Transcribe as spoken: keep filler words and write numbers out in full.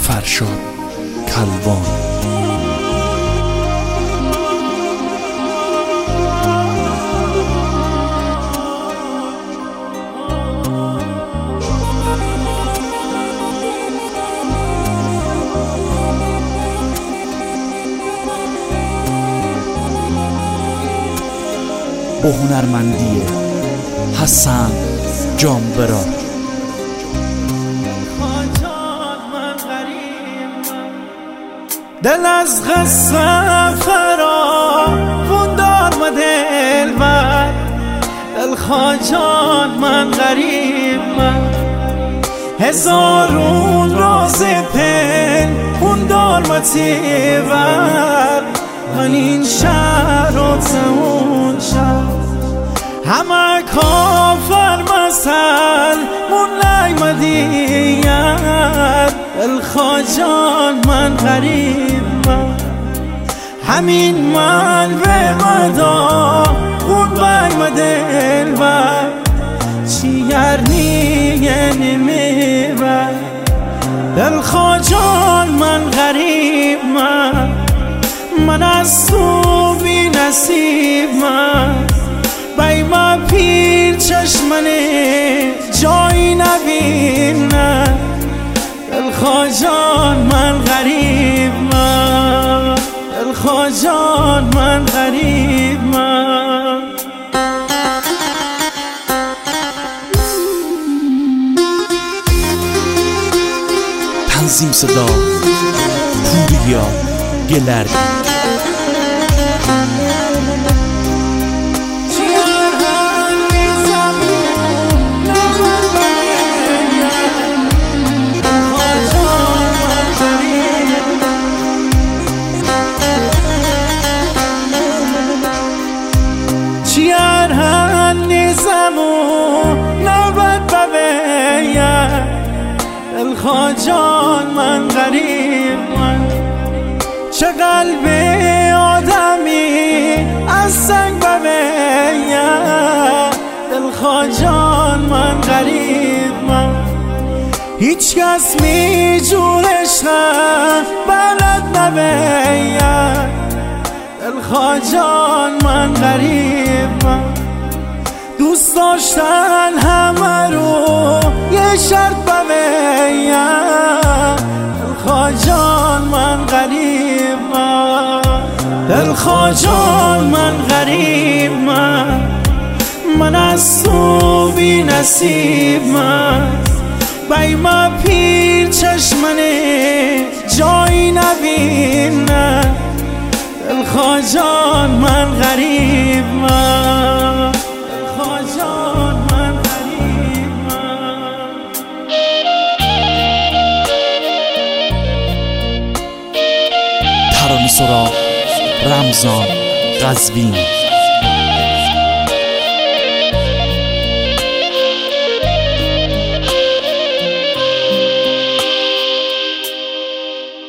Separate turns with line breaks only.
فرشاد کلوان. با هنرمندی حسن جانبرا.
دل از قصه فراوون دار و دلبر، دل خواجان من غریب من، هزارون راز پنهون دار و تیور، من این شهر و تمون شهر همه کافر مثل من نیمدید، دل خواجان من غریب من، همین من به مدا خون بگم دل بر چی گرنیه نمیبر، دل خواجان من غریب من، من از تو بی نصیب من، بیما پیر چشمنه جایی نبینن، دل خواجان من غریب من، دل خواجان من غریب من.
تنظیم صدا پوریا گلردی.
چیار هنی زمون نوبت ببین، دل خواجان من غریب من، چه قلب آدمی از سنگ ببین، دل خواجان من غریب من، هیچ کس می جور عشق بلد نبین، دل خواجان من غریب من، دوست داشتن همه رو یه شرط ببین، دل خواجان من غریب من، دل خواجان من غریب من، من از تو بی نصیب من، بیما پیر چشمنه جایی نبینن، دل خواجان من غریب من، دل خواجان من غریب من.
ترانه سرا رمضان قزوینی.